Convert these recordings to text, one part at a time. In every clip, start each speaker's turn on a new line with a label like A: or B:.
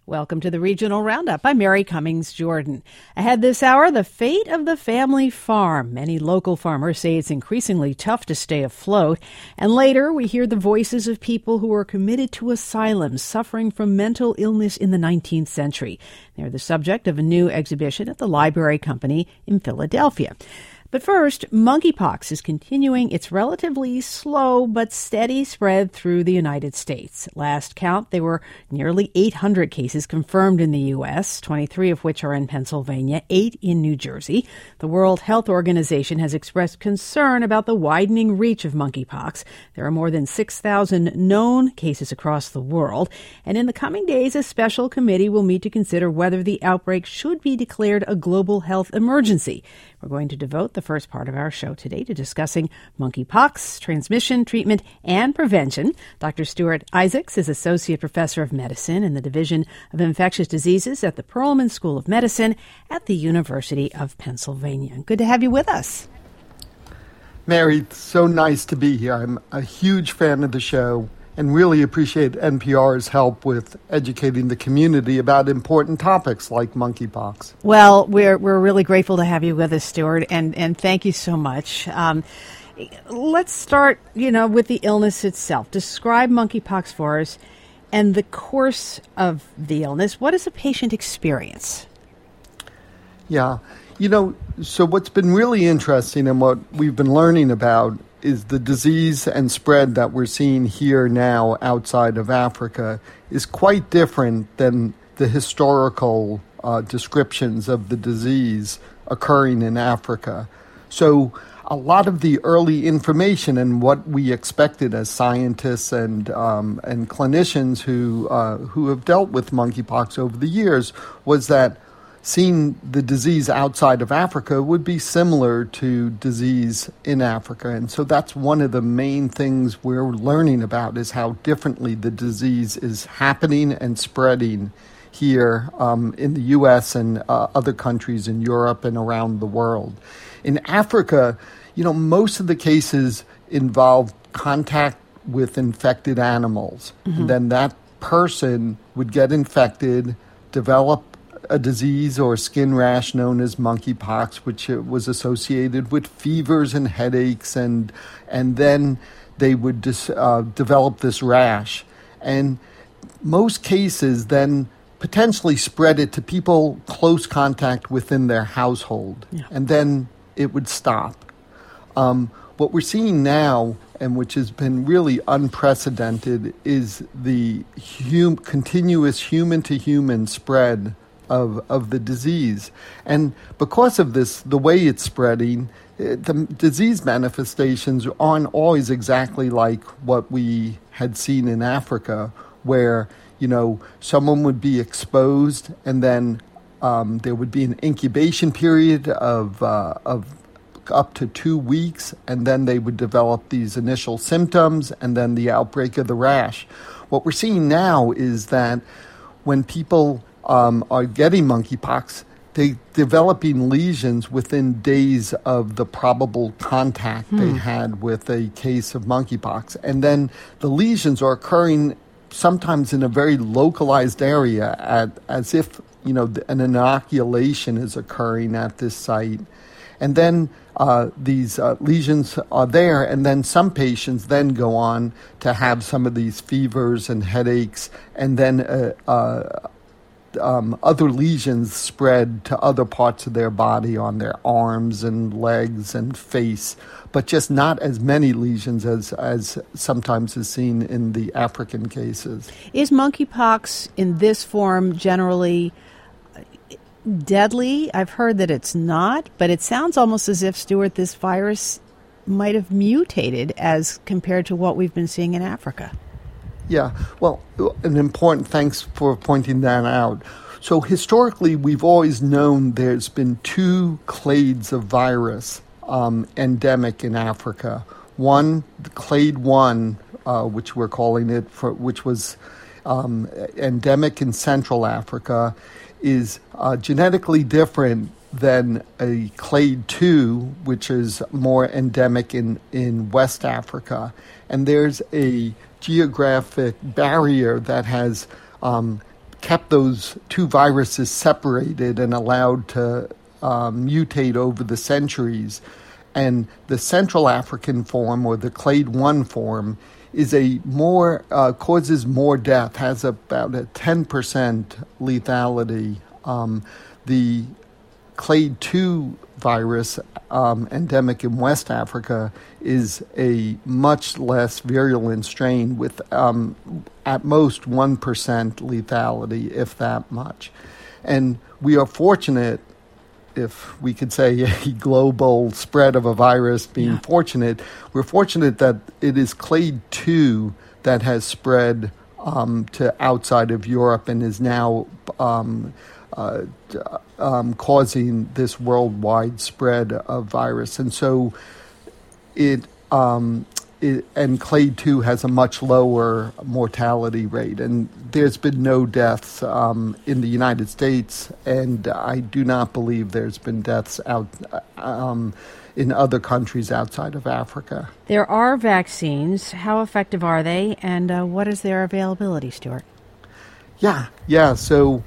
A: Welcome to the Regional Roundup. I'm Mary Cummings Jordan. Ahead this hour, the fate of the family farm. Many local farmers say it's increasingly tough to stay afloat. And later, we hear the voices of people who are committed to asylums suffering from mental illness in the 19th century. They're the subject of a new exhibition at the Library Company in Philadelphia. But first, monkeypox is continuing its relatively slow but steady spread through the United States. At last count, there were nearly 800 cases confirmed in the U.S., 23 of which are in Pennsylvania, 8 in New Jersey. The World Health Organization has expressed concern about the widening reach of monkeypox. There are more than 6,000 known cases across the world, and in the coming days, a special committee will meet to consider whether the outbreak should be declared a global health emergency. We're going to devote the first part of our show today to discussing monkeypox, transmission, treatment, and prevention. Dr. Stuart Isaacs is Associate Professor of Medicine in the Division of Infectious Diseases at the Perelman School of Medicine at the University of Pennsylvania. Good to have you with us.
B: Mary, it's so nice to be here. I'm a huge fan of the show and really appreciate NPR's help with educating the community about important topics like monkeypox.
A: Well, we're really grateful to have you with us, Stuart, and thank you so much. Let's start, with the illness itself. Describe monkeypox for us and the course of the illness. What does a patient experience?
B: Yeah, so what's been really interesting and what we've been learning about is the disease and spread that we're seeing here now outside of Africa is quite different than the historical descriptions of the disease occurring in Africa. So a lot of the early information and what we expected as scientists and clinicians who have dealt with monkeypox over the years was that seeing the disease outside of Africa would be similar to disease in Africa. And so that's one of the main things we're learning about is how differently the disease is happening and spreading here in the U.S. and other countries in Europe and around the world. In Africa, most of the cases involve contact with infected animals. Mm-hmm. And then that person would get infected, develop a disease or skin rash known as monkeypox, which was associated with fevers and headaches, and then they would develop this rash. And most cases then potentially spread it to people close contact within their household, and then it would stop. What we're seeing now, and which has been really unprecedented, is the continuous human-to-human spread of the disease. And because of this, the way it's spreading, the disease manifestations aren't always exactly like what we had seen in Africa, where, someone would be exposed and then there would be an incubation period of up to 2 weeks, and then they would develop these initial symptoms and then the outbreak of the rash. What we're seeing now is that when people are getting monkeypox, they're developing lesions within days of the probable contact they had with a case of monkeypox. And then the lesions are occurring sometimes in a very localized area, as if an inoculation is occurring at this site. And then these lesions are there, and then some patients then go on to have some of these fevers and headaches, and then other lesions spread to other parts of their body, on their arms and legs and face, but just not as many lesions as sometimes is seen in the African cases.
A: Is monkeypox in this form generally deadly? I've heard that it's not, but it sounds almost as if, Stuart, this virus might have mutated as compared to what we've been seeing in Africa.
B: Yeah, well, thanks for pointing that out. So historically, we've always known there's been 2 clades of virus endemic in Africa. One, the clade 1, which we're calling it, which was endemic in Central Africa, is genetically different than a clade 2, which is more endemic in West Africa. And there's a geographic barrier that has kept those two viruses separated and allowed to mutate over the centuries. And the Central African form, or the Clade 1 form, is causes more death, has about a 10% lethality. The Clade 2 virus, endemic in West Africa, is a much less virulent strain with at most 1% lethality, if that much. And we are fortunate, if we could say a global spread of a virus being fortunate, we're fortunate that it is Clade 2 that has spread to outside of Europe and is now causing this worldwide spread of virus. And so and Clade 2 has a much lower mortality rate. And there's been no deaths in the United States, and I do not believe there's been deaths out in other countries outside of Africa.
A: There are vaccines. How effective are they, and what is their availability, Stuart?
B: Yeah. So,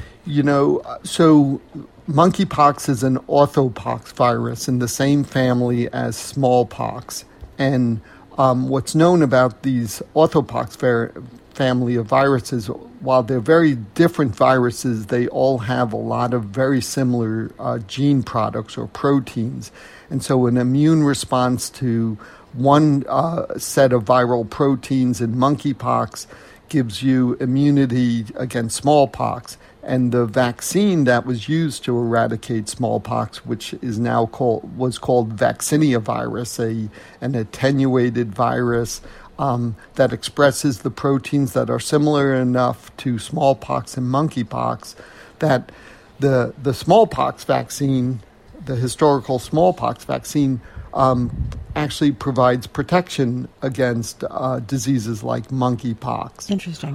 B: monkeypox is an orthopox virus in the same family as smallpox. And what's known about these orthopox family of viruses, while they're very different viruses, they all have a lot of very similar gene products or proteins. And so an immune response to one set of viral proteins in monkeypox gives you immunity against smallpox. And the vaccine that was used to eradicate smallpox, which is now was called vaccinia virus, an attenuated virus that expresses the proteins that are similar enough to smallpox and monkeypox, that the smallpox vaccine, the historical smallpox vaccine, actually provides protection against diseases like monkeypox.
A: Interesting.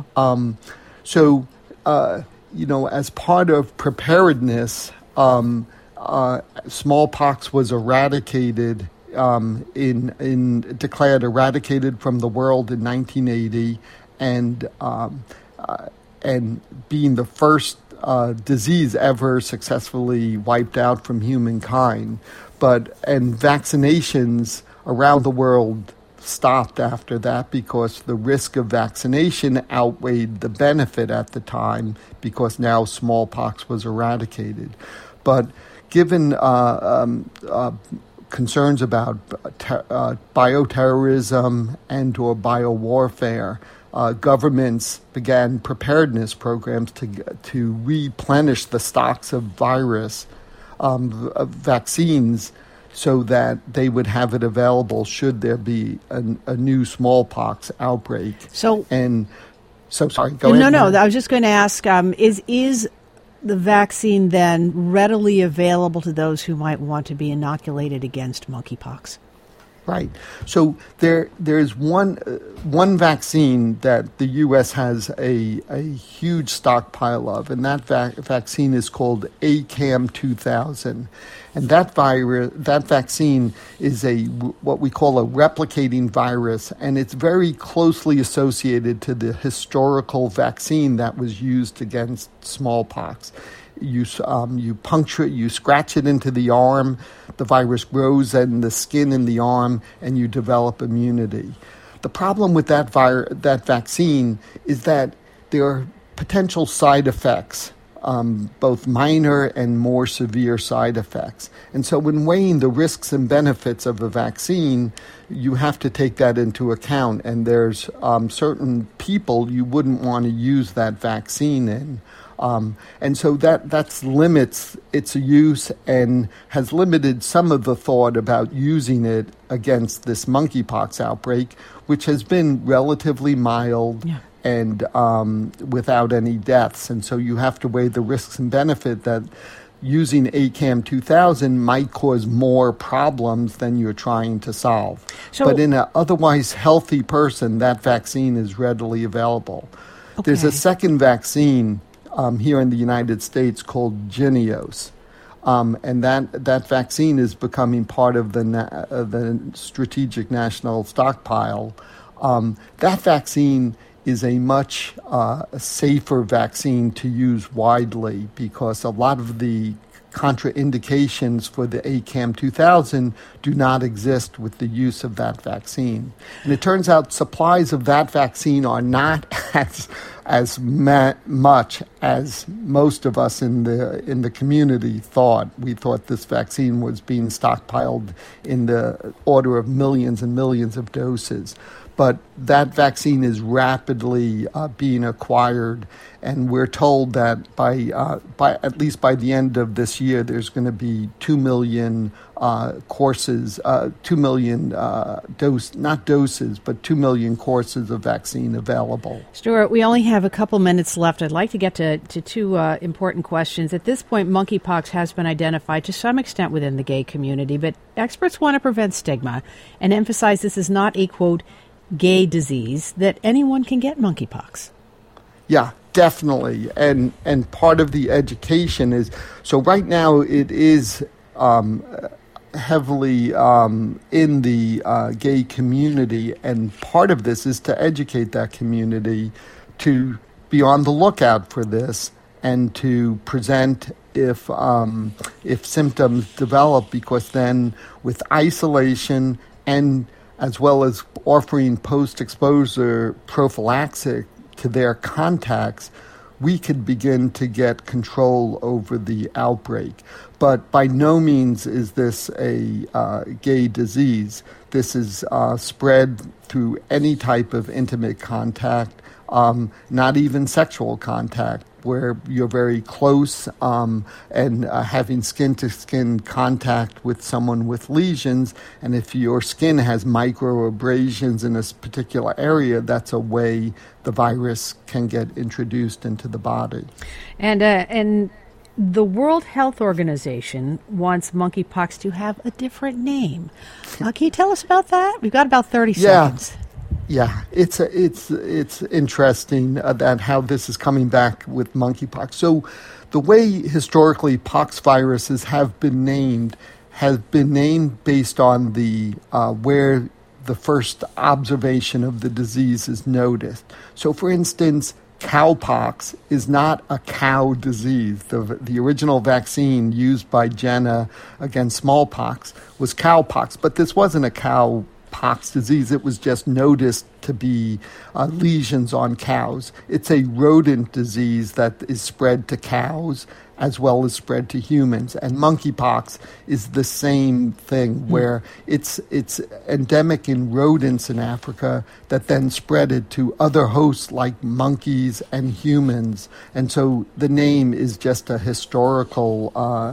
B: As part of preparedness, smallpox was eradicated, declared eradicated from the world in 1980, and being the first disease ever successfully wiped out from humankind. And vaccinations around the world stopped after that because the risk of vaccination outweighed the benefit at the time, because now smallpox was eradicated. But given concerns about bioterrorism and or biowarfare, governments began preparedness programs to replenish the stocks of vaccines, so that they would have it available should there be a new smallpox outbreak. Sorry, go ahead.
A: No, I was just going to ask, is the vaccine then readily available to those who might want to be inoculated against monkeypox?
B: Right. So there's one vaccine that the U.S. has a huge stockpile of, and that vaccine is called ACAM 2000. And that vaccine is what we call a replicating virus, and it's very closely associated to the historical vaccine that was used against smallpox. You puncture it, you scratch it into the arm, the virus grows in the skin in the arm, and you develop immunity. The problem with that vaccine is that there are potential side effects, both minor and more severe side effects. And so when weighing the risks and benefits of a vaccine, you have to take that into account. And there's certain people you wouldn't want to use that vaccine in. And so that limits its use and has limited some of the thought about using it against this monkeypox outbreak, which has been relatively mild and without any deaths. And so you have to weigh the risks and benefit that using ACAM 2000 might cause more problems than you're trying to solve. But in an otherwise healthy person, that vaccine is readily available. Okay. There's a second vaccine here in the United States called Jynneos. And that vaccine is becoming part of the strategic national stockpile. That vaccine is a much safer vaccine to use widely because a lot of the contraindications for the ACAM2000 do not exist with the use of that vaccine. And it turns out supplies of that vaccine are not as much as most of us in the community thought. We thought this vaccine was being stockpiled in the order of millions and millions of doses. But that vaccine is rapidly being acquired, and we're told that by at least by the end of this year, there's going to be 2 million courses, 2 million not doses, but 2 million courses of vaccine available.
A: Stuart, we only have a couple minutes left. I'd like to get to two important questions. At this point, monkeypox has been identified to some extent within the gay community, but experts want to prevent stigma and emphasize this is not a, quote, gay disease, that anyone can get monkeypox.
B: Yeah, definitely. And part of the education is, so right now it is heavily in the gay community, and part of this is to educate that community to be on the lookout for this and to present if symptoms develop, because then with isolation and as well as offering post-exposure prophylaxis to their contacts, we could begin to get control over the outbreak. But by no means is this a gay disease. This is spread through any type of intimate contact, not even sexual contact, where you're very close and having skin-to-skin contact with someone with lesions. And if your skin has microabrasions in a particular area, that's a way the virus can get introduced into the body.
A: And the World Health Organization wants monkeypox to have a different name. Can you tell us about that? We've got about 30 seconds.
B: Yeah, it's interesting that how this is coming back with monkeypox. So the way historically pox viruses have been named based on the where the first observation of the disease is noticed. So for instance, cowpox is not a cow disease. The original vaccine used by Jenner against smallpox was cowpox, but this wasn't a cow pox disease. It was just noticed to be lesions on cows. It's a rodent disease that is spread to cows as well as spread to humans. And monkeypox is the same thing, where it's endemic in rodents in Africa that then spread it to other hosts like monkeys and humans. And so the name is just a historical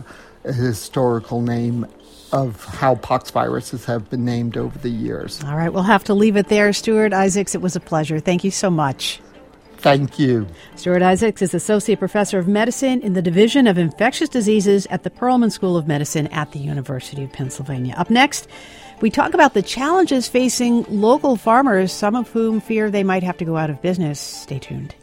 B: name of how pox viruses have been named over the years.
A: All right, we'll have to leave it there. Stuart Isaacs, it was a pleasure. Thank you so much.
B: Thank you.
A: Stuart Isaacs is Associate Professor of Medicine in the Division of Infectious Diseases at the Perelman School of Medicine at the University of Pennsylvania. Up next, we talk about the challenges facing local farmers, some of whom fear they might have to go out of business. Stay tuned.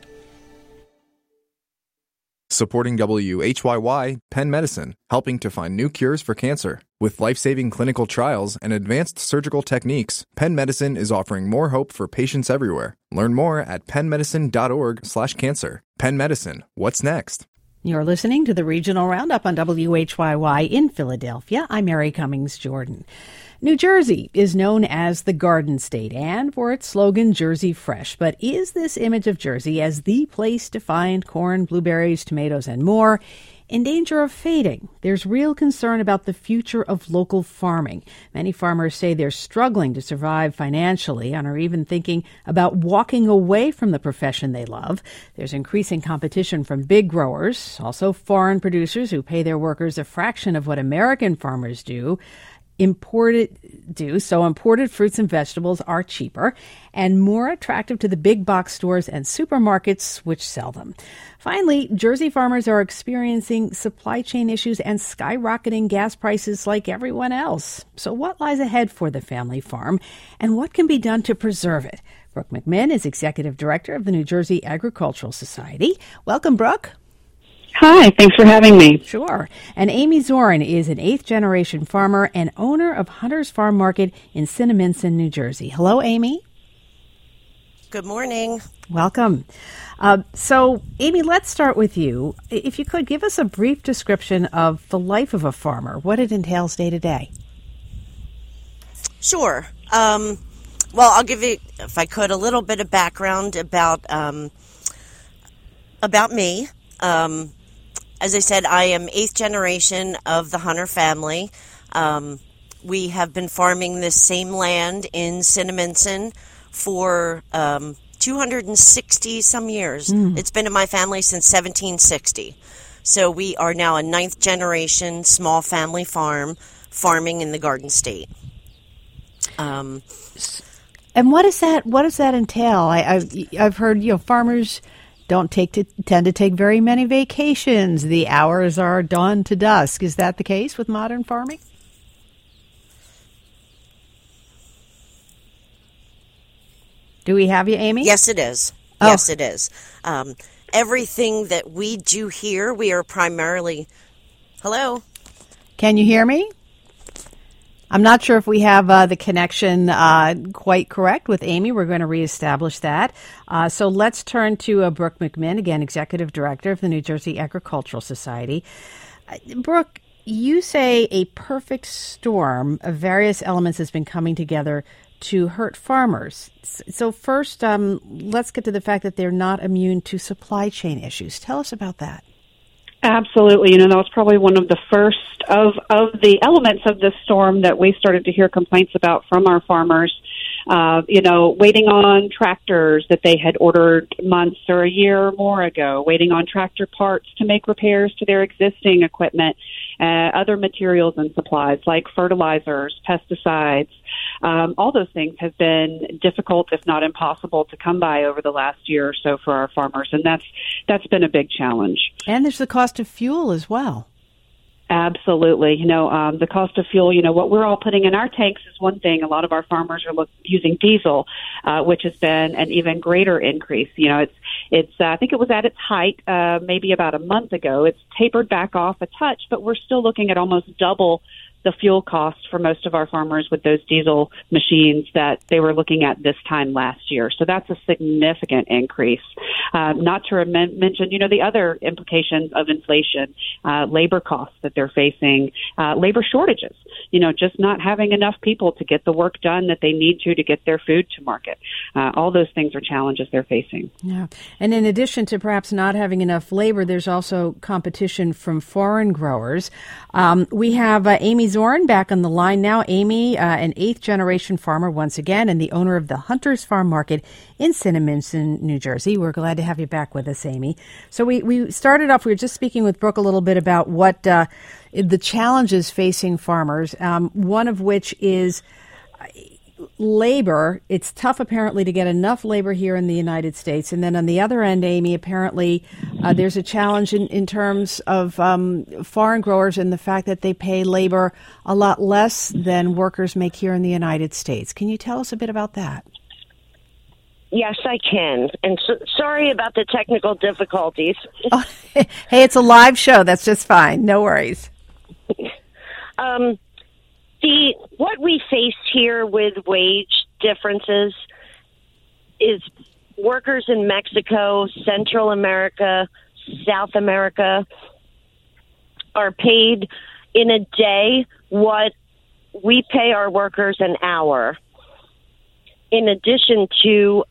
C: Supporting WHYY, Penn Medicine, helping to find new cures for cancer. With life-saving clinical trials and advanced surgical techniques, Penn Medicine is offering more hope for patients everywhere. Learn more at pennmedicine.org/cancer. Penn Medicine, what's next?
A: You're listening to the Regional Roundup on WHYY in Philadelphia. I'm Mary Cummings Jordan. New Jersey is known as the Garden State and for its slogan, Jersey Fresh. But is this image of Jersey as the place to find corn, blueberries, tomatoes, and more in danger of fading? There's real concern about the future of local farming. Many farmers say they're struggling to survive financially and are even thinking about walking away from the profession they love. There's increasing competition from big growers, also foreign producers who pay their workers a fraction of what American farmers do. So imported fruits and vegetables are cheaper and more attractive to the big box stores and supermarkets which sell them. Finally, Jersey farmers are experiencing supply chain issues and skyrocketing gas prices like everyone else. So what lies ahead for the family farm, and what can be done to preserve it? Brooke McMinn is Executive Director of the New Jersey Agricultural Society. Welcome, Brooke.
D: Hi, thanks for having me.
A: Sure. And Amy Zorin is an 8th-generation farmer and owner of Hunter's Farm Market in Cinnaminson, New Jersey. Hello, Amy.
E: Good morning.
A: Welcome. So, Amy, let's start with you. If you could give us a brief description of the life of a farmer, what it entails day to day.
E: Sure. Well, I'll give you, if I could, a little bit of background about me. As I said, I am 8th generation of the Hunter family. We have been farming this same land in Cinnaminson for 260 some years. It's been in my family since 1760. So we are now a 9th generation small family farm farming in the Garden State.
A: And what does that entail? I've heard farmers don't tend to take very many vacations. The hours are dawn to dusk. Is that the case with modern farming? Do we have you, Amy?
E: Yes, it is.
A: Oh.
E: Yes, it is. Everything that we do here, we are primarily... Hello?
A: Can you hear me? I'm not sure if we have the connection quite correct with Amy. We're going to reestablish that. So let's turn to Brooke McMinn, again, Executive Director of the New Jersey Agricultural Society. Brooke, you say a perfect storm of various elements has been coming together to hurt farmers. So first, let's get to the fact that they're not immune to supply chain issues. Tell us about that.
D: Absolutely. That was probably one of the first of the elements of this storm that we started to hear complaints about from our farmers. Waiting on tractors that they had ordered months or a year or more ago, waiting on tractor parts to make repairs to their existing equipment, other materials and supplies like fertilizers, pesticides. All those things have been difficult, if not impossible, to come by over the last year or so for our farmers, and that's been a big challenge.
A: And there's the cost of fuel as well.
D: Absolutely. The cost of fuel, what we're all putting in our tanks is one thing. A lot of our farmers are using diesel, which has been an even greater increase. It's I think it was at its height maybe about a month ago. It's tapered back off a touch, but we're still looking at almost double the fuel costs for most of our farmers with those diesel machines that they were looking at this time last year. So that's a significant increase. Not to mention, the other implications of inflation, labor costs that they're facing, labor shortages, just not having enough people to get the work done that they need to get their food to market. All those things are challenges they're facing.
A: Yeah. And in addition to perhaps not having enough labor, there's also competition from foreign growers. We have Amy Zorn back on the line now. Amy, an 8th generation farmer once again, and the owner of the Hunter's Farm Market in Cinnaminson, New Jersey. We're glad to have you back with us, Amy. So we started off, we were just speaking with Brooke a little bit about what the challenges facing farmers, one of which is labor. It's tough, apparently, to get enough labor here in the United States. And then on the other end, Amy, apparently there's a challenge in terms of foreign growers and the fact that they pay labor a lot less than workers make here in the United States. Can you tell us a bit about that?
F: Yes, I can. And sorry about the technical difficulties.
A: Oh, hey, it's a live show. That's just fine. No worries.
F: What we face here with wage differences is workers in Mexico, Central America, South America are paid in a day what we pay our workers an hour, in addition to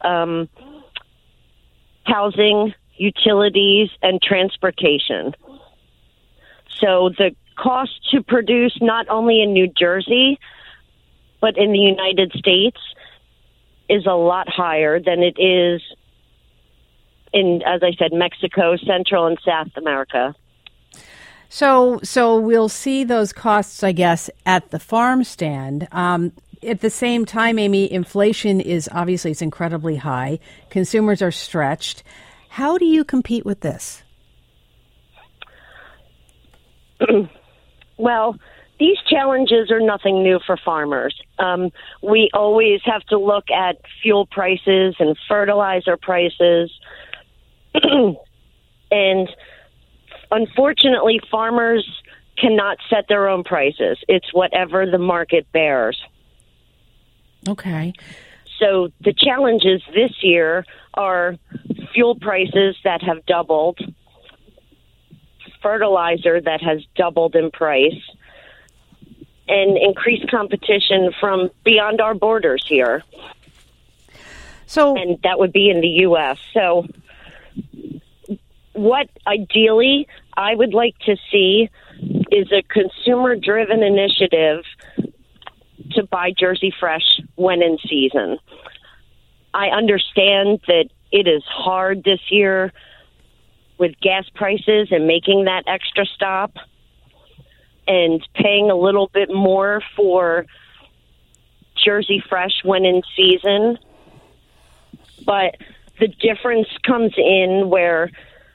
F: housing, utilities, and transportation. So the cost to produce not only in New Jersey, but in the United States is a lot higher than it is in, as I said, Mexico, Central and South America.
A: So we'll see those costs, I guess, at the farm stand. At the same time, Amy, inflation is obviously it's incredibly high. Consumers are stretched. How do you compete with this?
F: Well, these challenges are nothing new for farmers. We always have to look at fuel prices and fertilizer prices. And unfortunately, farmers cannot set their own prices. It's whatever the market bears.
A: Okay.
F: So the challenges this year are fuel prices that have doubled, fertilizer that has doubled in price, and increased competition from beyond our borders here. And that would be in the U.S. So what ideally I would like to see is a consumer-driven initiative to buy Jersey Fresh when in season. I understand that it is hard this year with gas prices and making that extra stop and paying a little bit more for Jersey Fresh when in season. But the difference comes in where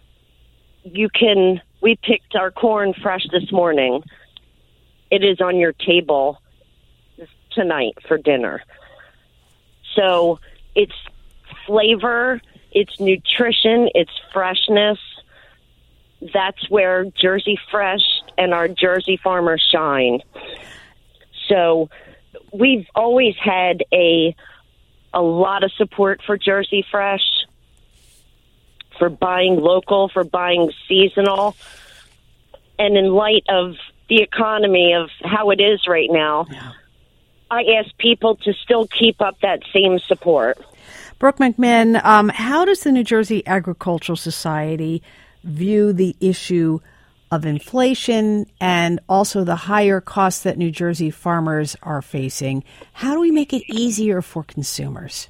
F: we picked our corn fresh this morning. It is on your table tonight for dinner. So it's flavor, it's nutrition, it's freshness. That's where Jersey Fresh and our Jersey farmers shine. So we've always had a lot of support for Jersey Fresh, for buying local, for buying seasonal. And in light of the economy of how it is right now, I ask people to still keep up that same support.
A: Brooke McMinn, how does the New Jersey Agricultural Society view the issue of inflation and also the higher costs that New Jersey farmers are facing? How do we make it easier for consumers?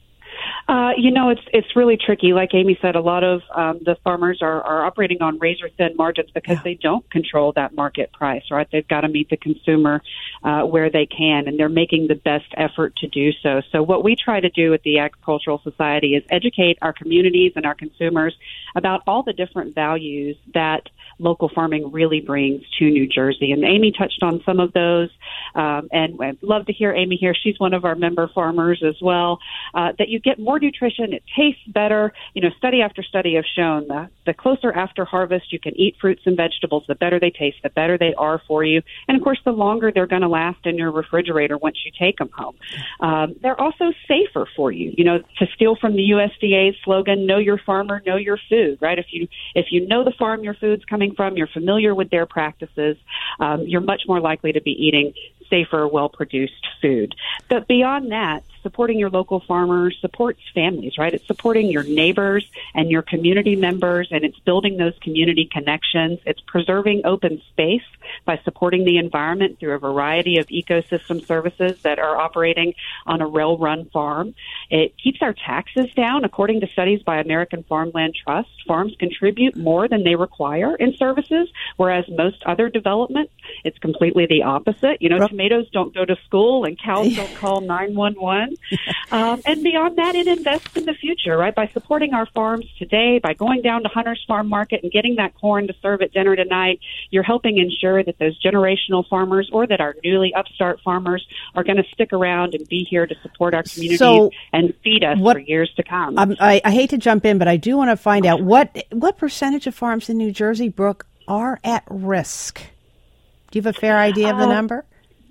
D: It's really tricky. Like Amy said, a lot of the farmers are operating on razor-thin margins because they don't control that market price, right? They've got to meet the consumer where they can, and they're making the best effort to do so. So what we try to do at the Agricultural Society is educate our communities and our consumers about all the different values that local farming really brings to New Jersey. And Amy touched on some of those, and I'd love to hear Amy here. She's one of our member farmers as well, that you get more nutrition, it tastes better. Study after study have shown the closer after harvest you can eat fruits and vegetables, the better they taste, the better they are for you. And, of course, the longer they're going to last in your refrigerator once you take them home. They're also safer for you. To steal from the USDA's slogan, know your farmer, know your food, right? If you know the farm your food's coming from, you're familiar with their practices, you're much more likely to be eating safer, well-produced food. But beyond that, supporting your local farmers supports families, right? It's supporting your neighbors and your community members, and it's building those community connections. It's preserving open space by supporting the environment through a variety of ecosystem services that are operating on a rail-run farm. It keeps our taxes down. According to studies by American Farmland Trust, farms contribute more than they require in services, whereas most other development, it's completely the opposite. Tomatoes don't go to school and cows don't call 911. And beyond that, it invests in the future, right? By supporting our farms today, by going down to Hunter's Farm Market and getting that corn to serve at dinner tonight, you're helping ensure that those generational farmers or that our newly upstart farmers are going to stick around and be here to support our communities and feed us for years to come.
A: I hate to jump in, but I do want to find out what percentage of farms in New Jersey, Brooke, are at risk. Do you have a fair idea of the number?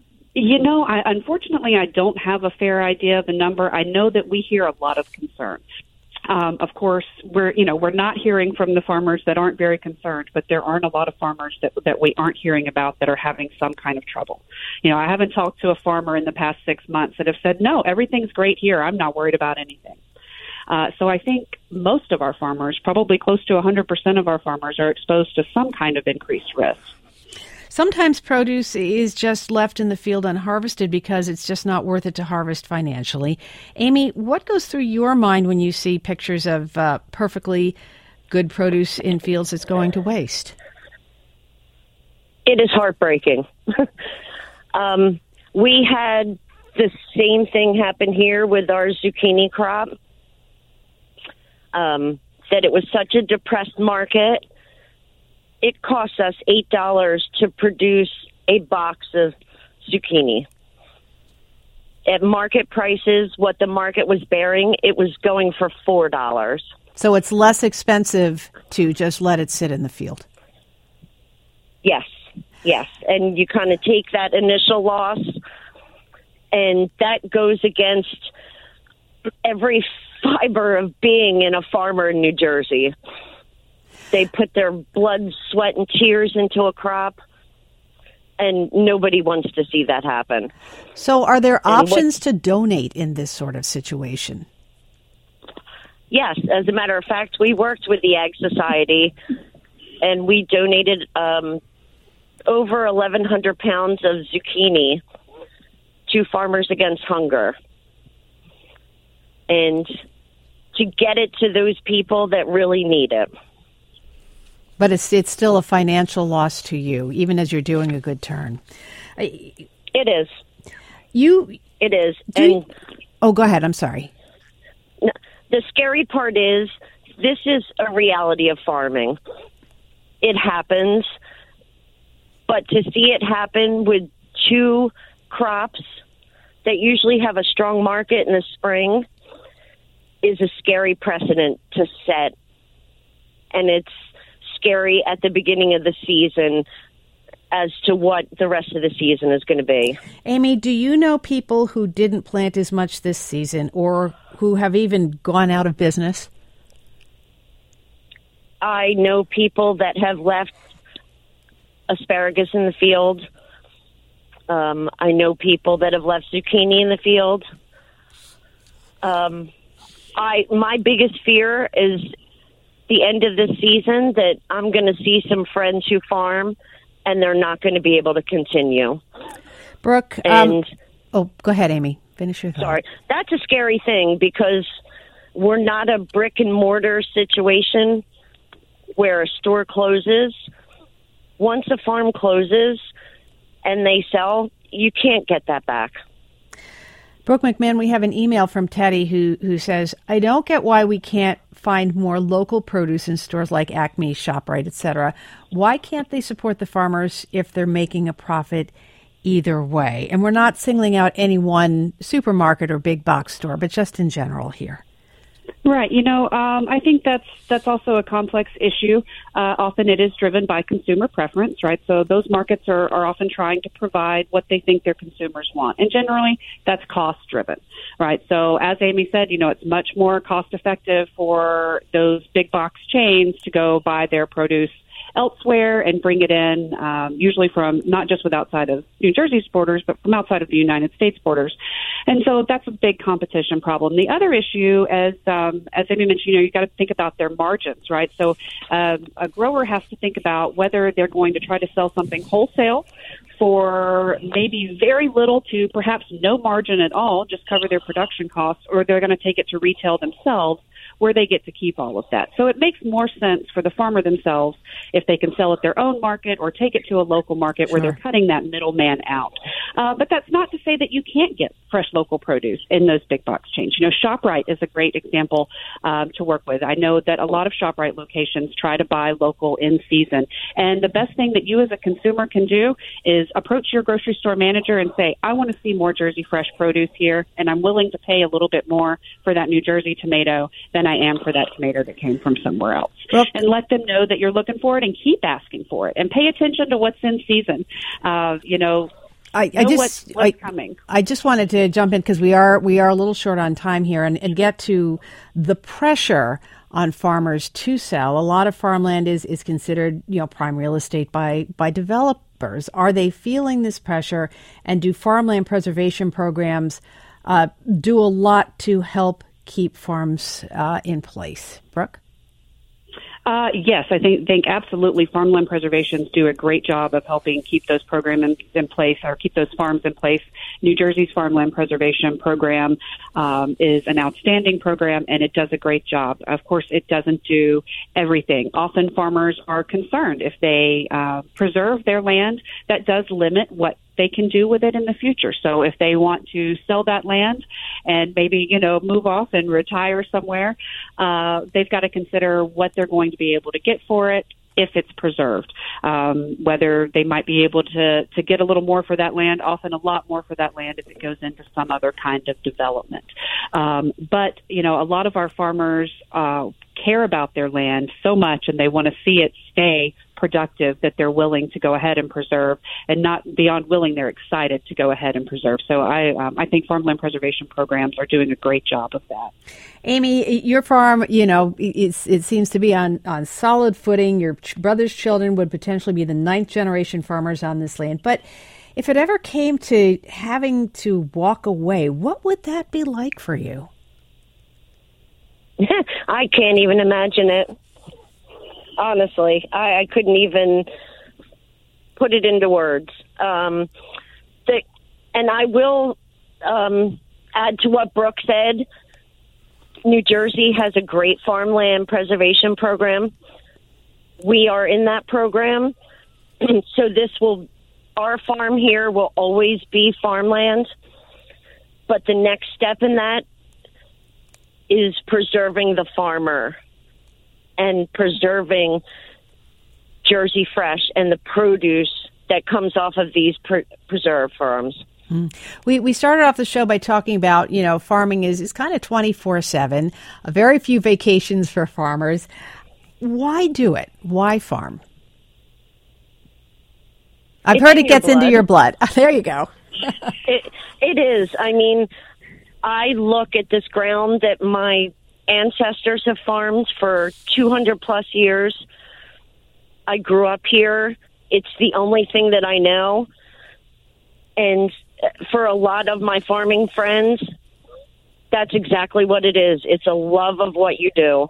D: Unfortunately, I don't have a fair idea of the number. I know that we hear a lot of concern. Of course, we're not hearing from the farmers that aren't very concerned, but there aren't a lot of farmers that we aren't hearing about that are having some kind of trouble. I haven't talked to a farmer in the past 6 months that have said, no, everything's great here. I'm not worried about anything. So I think most of our farmers, probably close to 100% of our farmers, are exposed to some kind of increased risk.
A: Sometimes produce is just left in the field unharvested because it's just not worth it to harvest financially. Amy, what goes through your mind when you see pictures of perfectly good produce in fields that's going to waste?
F: It is heartbreaking. We had the same thing happen here with our zucchini crop, that it was such a depressed market. It cost us $8 to produce a box of zucchini. At market prices, what the market was bearing, it was going for $4.
A: So it's less expensive to just let it sit in the field.
F: Yes. And you kind of take that initial loss, and that goes against every fiber of being in a farmer in New Jersey. They put their blood, sweat, and tears into a crop, and nobody wants to see that happen.
A: So are there options to donate in this sort of situation?
F: Yes. As a matter of fact, we worked with the Ag Society, and we donated over 1,100 pounds of zucchini to Farmers Against Hunger. And to get it to those people that really need it.
A: But it's still a financial loss to you, even as you're doing a good turn.
F: It is. It is.
A: Go ahead. I'm sorry.
F: The scary part is this is a reality of farming. It happens. But to see it happen with two crops that usually have a strong market in the spring is a scary precedent to set. And it's scary at the beginning of the season as to what the rest of the season is going to be.
A: Amy, do you know people who didn't plant as much this season or who have even gone out of business?
F: I know people that have left asparagus in the field. I know people that have left zucchini in the field. My biggest fear is the end of this season that I'm going to see some friends who farm and they're not going to be able to continue.
A: Brooke,
F: go
A: ahead, Amy. Finish your thought.
F: Sorry. That's a scary thing because we're not a brick and mortar situation where a store closes. Once a farm closes and they sell, you can't get that back.
A: Brooke McMahon, we have an email from Teddy who says, I don't get why we can't find more local produce in stores like Acme, ShopRite, etc. Why can't they support the farmers if they're making a profit either way? And we're not singling out any one supermarket or big box store, but just in general here.
D: Right. I think that's also a complex issue. Often it is driven by consumer preference, right? So those markets are often trying to provide what they think their consumers want. And generally, that's cost driven, right? So as Amy said, it's much more cost effective for those big box chains to go buy their produce elsewhere and bring it in, usually from not just with outside of New Jersey's borders, but from outside of the United States borders. And so that's a big competition problem. The other issue, as Amy mentioned, you've got to think about their margins, right? So a grower has to think about whether they're going to try to sell something wholesale for maybe very little to perhaps no margin at all, just cover their production costs, or they're going to take it to retail themselves, where they get to keep all of that. So it makes more sense for the farmer themselves if they can sell at their own market or take it to a local market where they're cutting that middleman out. But that's not to say that you can't get fresh local produce in those big box chains. ShopRite is a great example to work with. I know that a lot of ShopRite locations try to buy local in season. And the best thing that you as a consumer can do is approach your grocery store manager and say, I want to see more Jersey fresh produce here, and I'm willing to pay a little bit more for that New Jersey tomato than I am for that tomato that came from somewhere else. And let them know that you're looking for it and keep asking for it and pay attention to what's in season. What's coming.
A: I just wanted to jump in because we are a little short on time here and get to the pressure on farmers to sell. A lot of farmland is considered, prime real estate by developers. Are they feeling this pressure, and do farmland preservation programs do a lot to help keep farms in place? Brooke?
D: Yes, I think absolutely farmland preservations do a great job of helping keep those programs in place or keep those farms in place. New Jersey's farmland preservation program is an outstanding program, and it does a great job. Of course, it doesn't do everything. Often farmers are concerned if they preserve their land, that does limit what they can do with it in the future. So if they want to sell that land and maybe, move off and retire somewhere, they've got to consider what they're going to be able to get for it if it's preserved, whether they might be able to get a little more for that land, often a lot more for that land if it goes into some other kind of development. But, a lot of our farmers care about their land so much, and they want to see it stay productive that they're willing to go ahead and preserve, and not beyond willing, they're excited to go ahead and preserve. So I think farmland preservation programs are doing a great job of that.
A: Amy, your farm, it seems to be on solid footing. Your brother's children would potentially be the 9th generation farmers on this land. But if it ever came to having to walk away, what would that be like for you?
F: I can't even imagine it. Honestly, I couldn't even put it into words. And I will add to what Brooke said. New Jersey has a great farmland preservation program. We are in that program. So our farm here will always be farmland. But the next step in that is preserving the farmer and preserving Jersey Fresh and the produce that comes off of these preserve farms.
A: We started off the show by talking about, farming is kind of 24/7, very few vacations for farmers. Why do it? Why farm? I've heard it gets into your blood. There you go.
F: It is. I mean, I look at this ground that my ancestors have farmed for 200 plus years. I grew up here. It's the only thing that I know. And for a lot of my farming friends, that's exactly what it is. It's a love of what you do.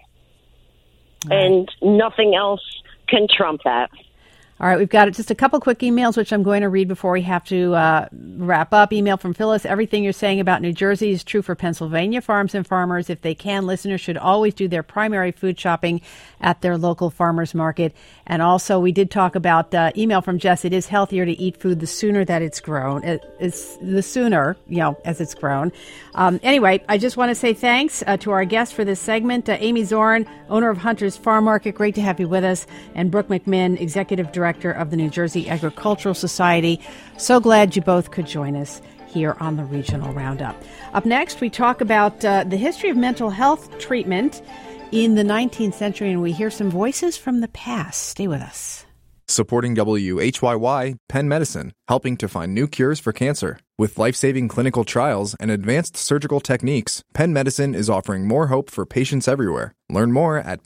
F: Right. And nothing else can trump that.
A: All right, we've got just a couple quick emails, which I'm going to read before we have to wrap up. Email from Phyllis. Everything you're saying about New Jersey is true for Pennsylvania farms and farmers. If they can, listeners should always do their primary food shopping at their local farmers market. And also, we did talk about email from Jess. It is healthier to eat food the sooner that it's grown. It's the sooner, as it's grown. Anyway, I just want to say thanks to our guest for this segment, Amy Zorn, owner of Hunter's Farm Market. Great to have you with us. And Brooke McMinn, Executive Director of the New Jersey Agricultural Society. So glad you both could join us here on the Regional Roundup. Up next, we talk about the history of mental health treatment in the 19th century, and we hear some voices from the past. Stay with us.
C: Supporting WHYY, Penn Medicine, helping to find new cures for cancer. With life-saving clinical trials and advanced surgical techniques, Penn Medicine is offering more hope for patients everywhere. Learn more at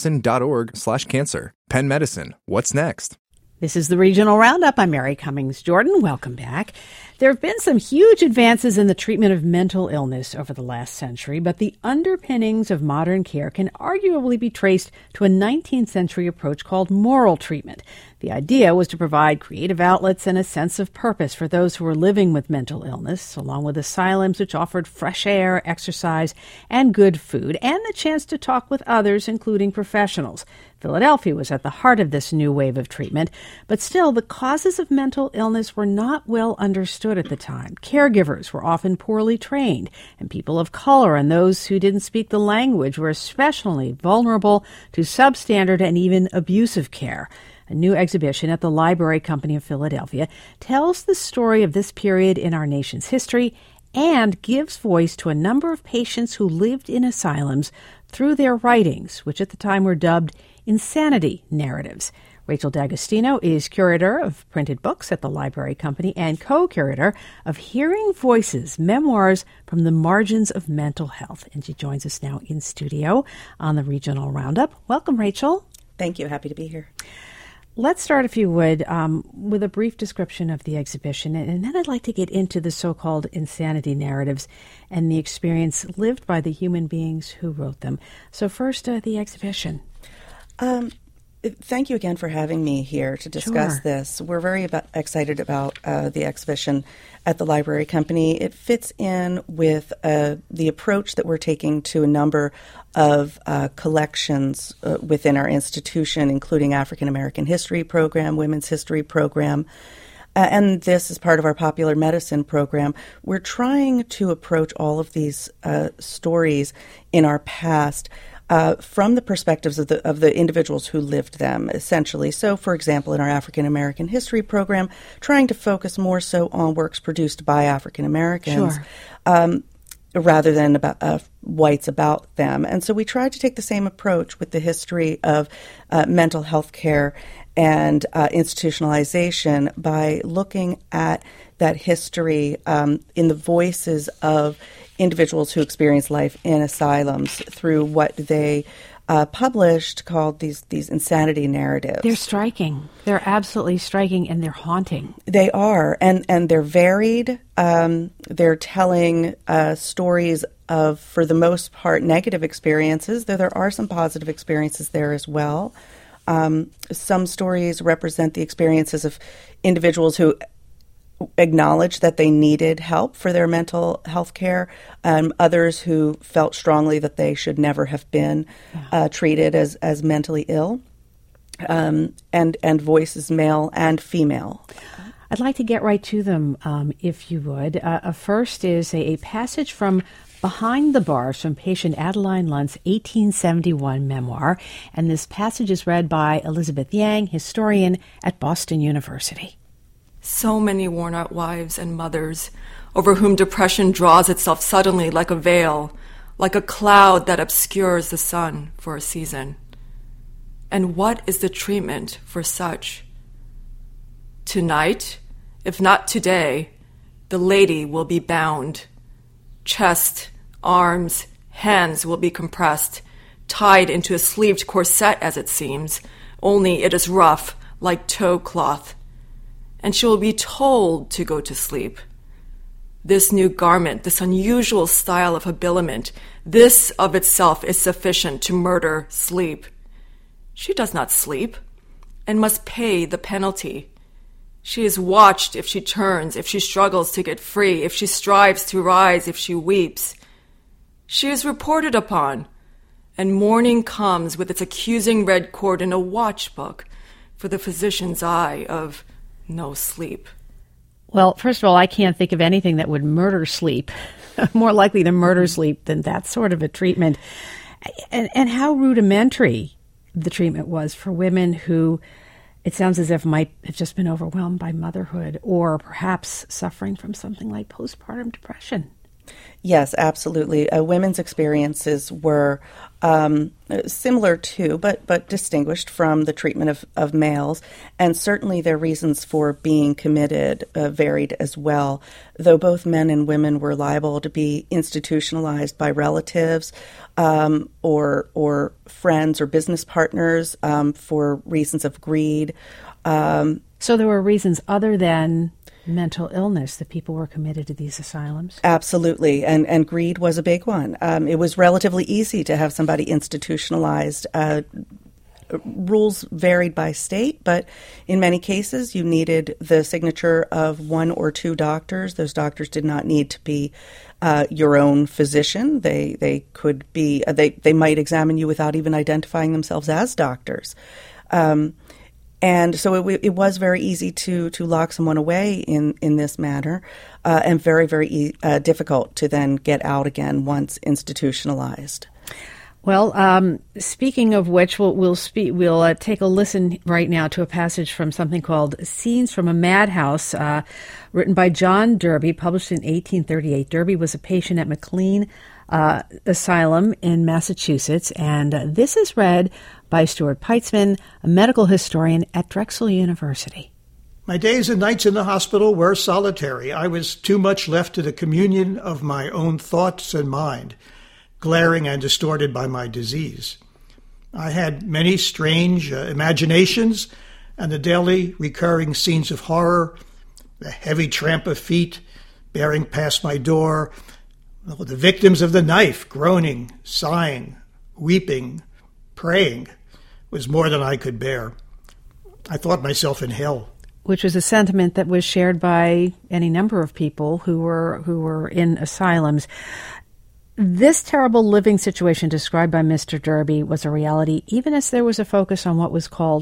C: pennmedicine.org/cancer. Penn Medicine, what's next?
A: This is the Regional Roundup. I'm Mary Cummings Jordan. Welcome back. There have been some huge advances in the treatment of mental illness over the last century, but the underpinnings of modern care can arguably be traced to a 19th century approach called moral treatment. The idea was to provide creative outlets and a sense of purpose for those who were living with mental illness, along with asylums which offered fresh air, exercise, and good food, and the chance to talk with others, including professionals. Philadelphia was at the heart of this new wave of treatment, but still the causes of mental illness were not well understood at the time. Caregivers were often poorly trained, and people of color and those who didn't speak the language were especially vulnerable to substandard and even abusive care. A new exhibition at the Library Company of Philadelphia tells the story of this period in our nation's history and gives voice to a number of patients who lived in asylums through their writings, which at the time were dubbed insanity narratives. Rachel D'Agostino is curator of printed books at the Library Company and co-curator of Hearing Voices, Memoirs from the Margins of Mental Health. And she joins us now in studio on the Regional Roundup. Welcome, Rachel.
G: Thank you. Happy to be here.
A: Let's start, if you would, with a brief description of the exhibition, and then I'd like to get into the so-called insanity narratives and the experience lived by the human beings who wrote them. So first, the exhibition.
G: Thank you again for having me here to discuss this. We're very excited about the exhibition at the Library Company. It fits in with the approach that we're taking to a number of collections within our institution, including African American History Program, Women's History Program, and this is part of our popular medicine program. We're trying to approach all of these stories in our past from the perspectives of the individuals who lived them, essentially. So, for example, in our African American History Program, trying to focus more so on works produced by African Americans.
A: Sure.
G: rather than whites about them. And so we tried to take the same approach with the history of mental health care and institutionalization by looking at that history in the voices of individuals who experience life in asylums through what they published called these insanity narratives.
A: They're striking. They're absolutely striking, and they're haunting.
G: They are, and they're varied. They're telling stories of, for the most part, negative experiences, though there are some positive experiences there as well. Some stories represent the experiences of individuals who acknowledged that they needed help for their mental health care, others who felt strongly that they should never have been treated as mentally ill, and voices male and female.
A: I'd like to get right to them, if you would. First is a passage from Behind the Bars from patient Adeline Lunt's 1871 memoir, and this passage is read by Elizabeth Yang, historian at Boston University.
H: So many worn-out wives and mothers over whom depression draws itself suddenly like a veil, like a cloud that obscures the sun for a season. And what is the treatment for such? Tonight, if not today, the lady will be bound. Chest, arms, hands will be compressed, tied into a sleeved corset as it seems, only it is rough like tow cloth. And she will be told to go to sleep. This new garment, this unusual style of habiliment, this of itself is sufficient to murder sleep. She does not sleep, and must pay the penalty. She is watched if she turns, if she struggles to get free, if she strives to rise, if she weeps. She is reported upon, and morning comes with its accusing red cord in a watch book for the physician's eye of no sleep.
A: Well, first of all, I can't think of anything that would murder sleep, more likely to murder sleep than that sort of a treatment. And how rudimentary the treatment was for women who, it sounds as if, might have just been overwhelmed by motherhood or perhaps suffering from something like postpartum depression.
G: Yes, absolutely. Women's experiences were similar to, but distinguished from the treatment of males, and certainly their reasons for being committed varied as well, though both men and women were liable to be institutionalized by relatives or friends or business partners for reasons of greed.
A: So there were reasons other than mental illness that people were committed to these asylums?
G: Absolutely, and greed was a big one. It was relatively easy to have somebody institutionalized. Rules varied by state, but in many cases you needed the signature of one or two doctors. Those doctors did not need to be your own physician. They could be. They might examine you without even identifying themselves as doctors. And so it was very easy to lock someone away in this manner, and very, very difficult to then get out again once institutionalized.
A: Well, speaking of which, we'll take a listen right now to a passage from something called Scenes from a Madhouse, written by John Derby, published in 1838. Derby was a patient at McLean Asylum in Massachusetts, and this is read by Stuart Peitzman, a medical historian at Drexel University.
I: My days and nights in the hospital were solitary. I was too much left to the communion of my own thoughts and mind, glaring and distorted by my disease. I had many strange imaginations, and the daily recurring scenes of horror, the heavy tramp of feet bearing past my door, the victims of the knife groaning, sighing, weeping, praying, was more than I could bear. I thought myself in hell.
A: Which was a sentiment that was shared by any number of people who were in asylums. This terrible living situation described by Mr. Derby was a reality, even as there was a focus on what was called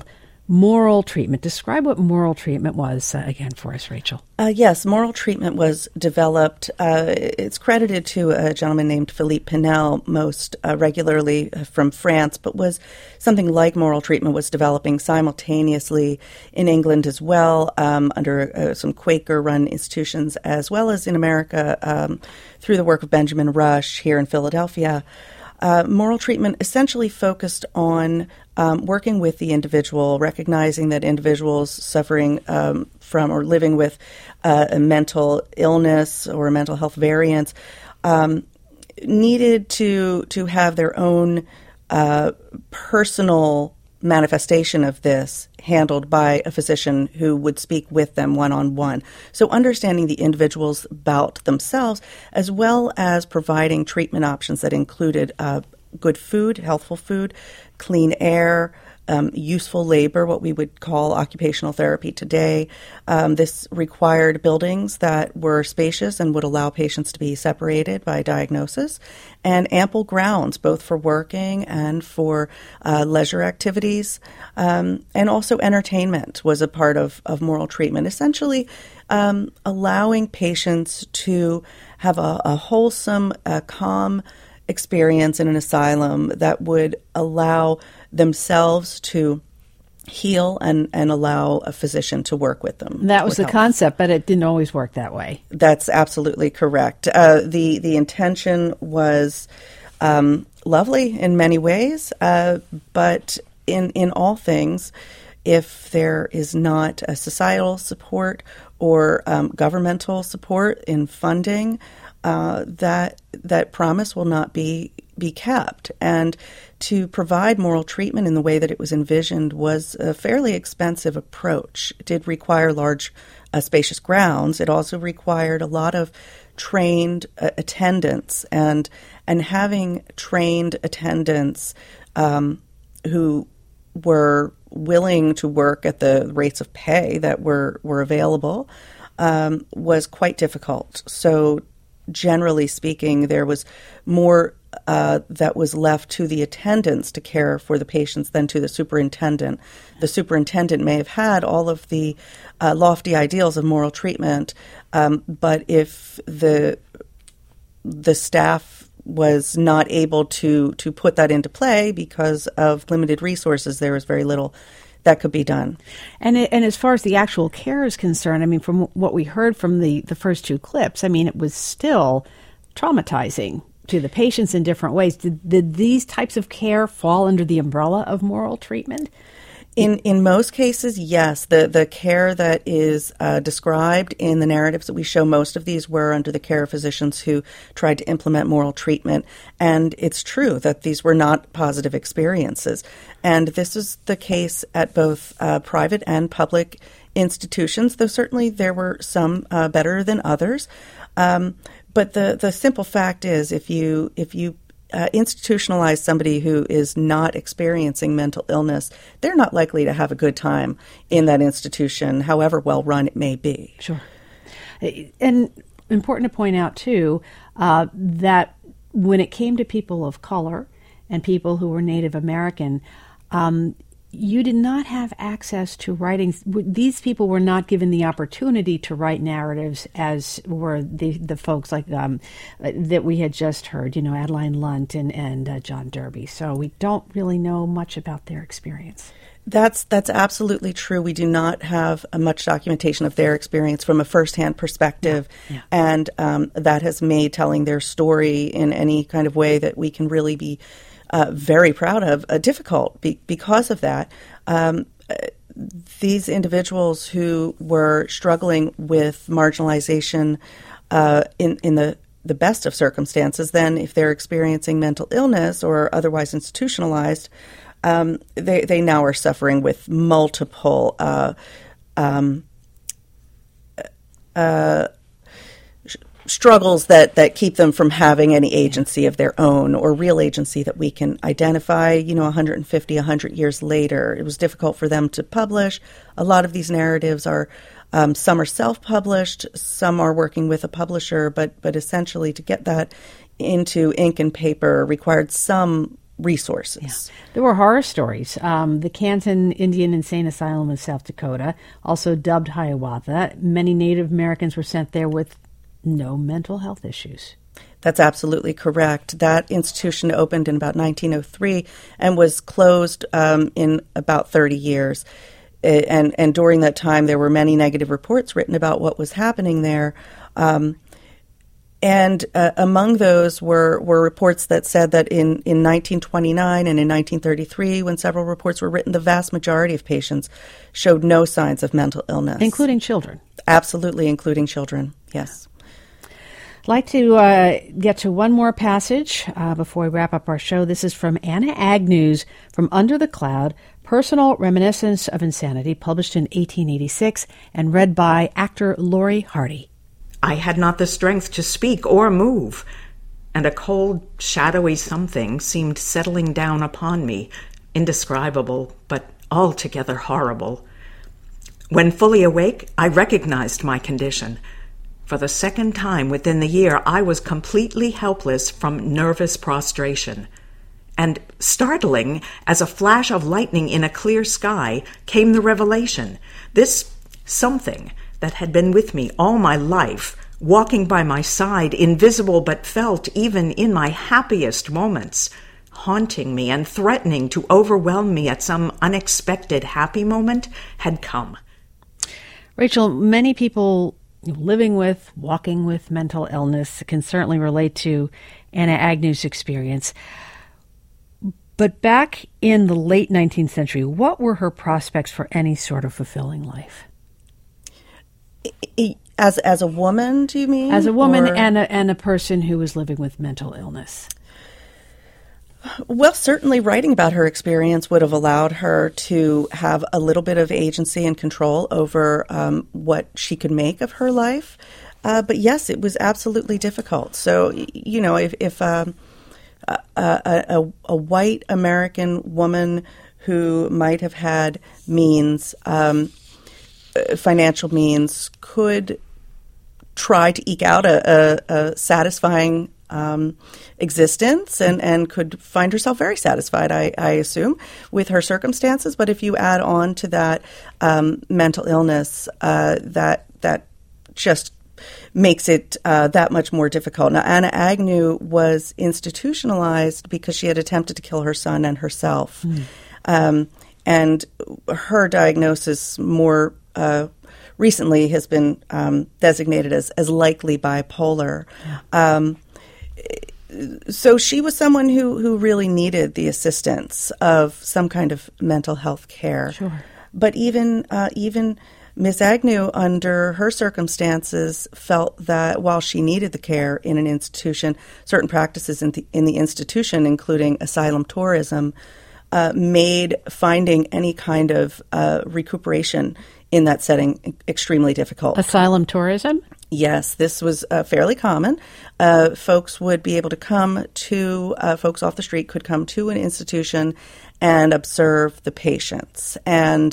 A: moral treatment. Describe what moral treatment was again for us, Rachel.
G: Yes, moral treatment was developed. It's credited to a gentleman named Philippe Pinel, most regularly from France, but was something like moral treatment was developing simultaneously in England as well, under some Quaker-run institutions, as well as in America through the work of Benjamin Rush here in Philadelphia. Moral treatment essentially focused on working with the individual, recognizing that individuals suffering from or living with a mental illness or a mental health variance needed to have their own personal manifestation of this handled by a physician who would speak with them one-on-one. So understanding the individuals about themselves, as well as providing treatment options that included good food, healthful food, clean air, useful labor, what we would call occupational therapy today. This required buildings that were spacious and would allow patients to be separated by diagnosis, and ample grounds both for working and for leisure activities. And also entertainment was a part of moral treatment, essentially allowing patients to have a wholesome, calm experience in an asylum that would allow themselves to heal and allow a physician to work with them.
A: That was the concept, but it didn't always work that way.
G: That's absolutely correct. The intention was lovely in many ways, but in all things, if there is not a societal support or governmental support in funding, that promise will not be kept. And to provide moral treatment in the way that it was envisioned was a fairly expensive approach. It did require large, spacious grounds. It also required a lot of trained attendants, and having trained attendants who were willing to work at the rates of pay that were available was quite difficult. So generally speaking, there was more that was left to the attendants to care for the patients than to the superintendent. The superintendent may have had all of the lofty ideals of moral treatment, but if the staff was not able to put that into play because of limited resources, there was very little that could be done.
A: And as far as the actual care is concerned, I mean, from what we heard from the first two clips, I mean, it was still traumatizing to the patients in different ways. Did these types of care fall under the umbrella of moral treatment?
G: In most cases, yes. The care that is described in the narratives that we show, most of these were under the care of physicians who tried to implement moral treatment. And it's true that these were not positive experiences. And this is the case at both private and public institutions, though certainly there were some better than others. But the simple fact is, if you institutionalize somebody who is not experiencing mental illness, they're not likely to have a good time in that institution, however well run it may be.
A: Sure. And important to point out, too, that when it came to people of color and people who were Native American, you did not have access to writing. These people were not given the opportunity to write narratives as were the folks like that we had just heard, you know, Adeline Lunt and John Derby. So we don't really know much about their experience.
G: That's absolutely true. We do not have much documentation of their experience from a firsthand perspective, and that has made telling their story in any kind of way that we can really be very proud of, difficult because of that. These individuals who were struggling with marginalization in the best of circumstances, then if they're experiencing mental illness or otherwise institutionalized, they now are suffering with multiple struggles that keep them from having any agency of their own or real agency that we can identify, 150, 100 years later. It was difficult for them to publish. A lot of these narratives are, some are self-published, some are working with a publisher, but essentially to get that into ink and paper required some resources.
A: Yeah. There were horror stories. The Canton Indian Insane Asylum in South Dakota, also dubbed Hiawatha. Many Native Americans were sent there with no mental health issues.
G: That's absolutely correct. That institution opened in about 1903 and was closed in about 30 years. And during that time, there were many negative reports written about what was happening there. And among those were reports that said that in 1929 and in 1933, when several reports were written, the vast majority of patients showed no signs of mental illness.
A: Including children.
G: Absolutely, including children, yes.
A: I'd like to get to one more passage before we wrap up our show. This is from Anna Agnew's From Under the Cloud, Personal Reminiscence of Insanity, published in 1886 and read by actor Lori Hardy.
J: I had not the strength to speak or move, and a cold, shadowy something seemed settling down upon me, indescribable, but altogether horrible. When fully awake, I recognized my condition. For the second time within the year, I was completely helpless from nervous prostration. And startling as a flash of lightning in a clear sky came the revelation. This something that had been with me all my life, walking by my side, invisible but felt even in my happiest moments, haunting me and threatening to overwhelm me at some unexpected happy moment, had come.
A: Rachel, many people living with, walking with mental illness can certainly relate to Anna Agnew's experience. But back in the late 19th century, what were her prospects for any sort of fulfilling life?
G: As a woman, do you mean?
A: As a woman and a person who was living with mental illness.
G: Well, certainly writing about her experience would have allowed her to have a little bit of agency and control over what she could make of her life. But yes, it was absolutely difficult. So, you know, if a white American woman who might have had means, financial means, could try to eke out a satisfying existence and could find herself very satisfied, I assume, with her circumstances. But if you add on to that mental illness, that just makes it that much more difficult. Now, Anna Agnew was institutionalized because she had attempted to kill her son and herself. And her diagnosis more recently has been designated as likely bipolar. So she was someone who really needed the assistance of some kind of mental health care.
A: Sure.
G: But even Miss Agnew, under her circumstances, felt that while she needed the care in an institution, certain practices in the institution, including asylum tourism, made finding any kind of recuperation in that setting extremely difficult.
A: Asylum tourism?
G: Yes, this was fairly common. Folks would be able to come to, folks off the street could come to an institution and observe the patients. And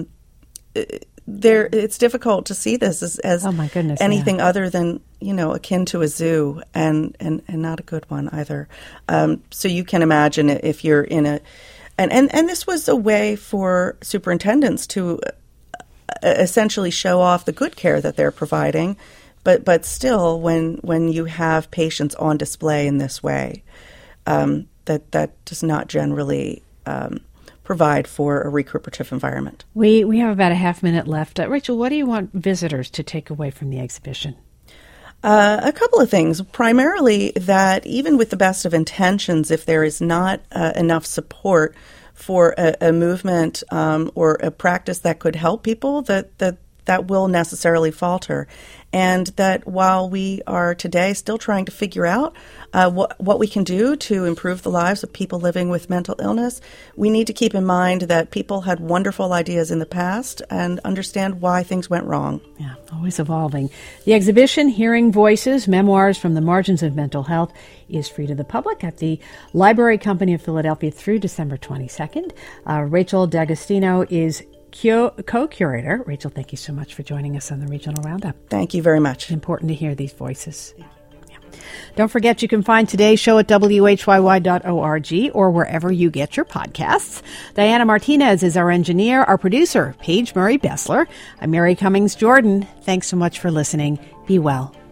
G: it's difficult to see this as
A: oh my goodness,
G: anything other than, you know, akin to a zoo and not a good one either. So you can imagine if you're in a, and this was a way for superintendents to essentially show off the good care that they're providing, but still, when you have patients on display in this way, that does not generally provide for a recuperative environment.
A: We have about a half minute left. Rachel, what do you want visitors to take away from the exhibition?
G: A couple of things. Primarily that even with the best of intentions, if there is not enough support for a movement or a practice that could help people, that will necessarily falter. And that while we are today still trying to figure out what we can do to improve the lives of people living with mental illness, we need to keep in mind that people had wonderful ideas in the past and understand why things went wrong.
A: Yeah, always evolving. The exhibition, Hearing Voices, Memoirs from the Margins of Mental Health, is free to the public at the Library Company of Philadelphia through December 22nd. Rachel D'Agostino is co-curator. Rachel, thank you so much for joining us on the Regional Roundup.
G: Thank you very much.
A: Important to hear these voices. Yeah. Don't forget you can find today's show at whyy.org or wherever you get your podcasts. Diana Martinez is our engineer. Our producer, Paige Murray Bessler. I'm Mary Cummings Jordan. Thanks so much for listening. Be well.